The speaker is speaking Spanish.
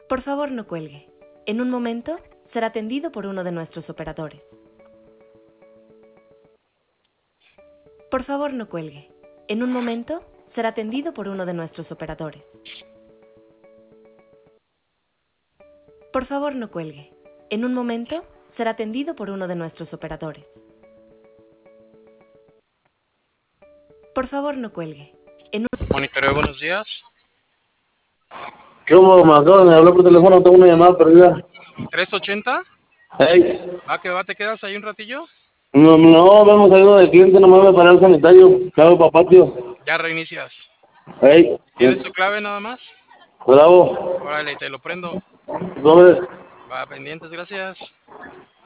Por favor, no cuelgue. En un momento será atendido por uno de nuestros operadores. Por favor, no cuelgue. En un momento será atendido por uno de nuestros operadores. Por favor, no cuelgue. En un momento será atendido por uno de nuestros operadores. Por favor, no cuelgue. Monitoreo, buenos días. ¿Qué hubo? Me acaban de hablar por teléfono, tengo una llamada perdida. 380. Hey, Va que va, ¿te quedas ahí un ratillo? no, vamos saliendo del cliente, nomás me paré al sanitario. Clave para patio. Ya reinicias. Hey, ¿Tienes tu clave nada más? bravo. Órale, te lo prendo. ¿Dónde? Va, pendientes, gracias.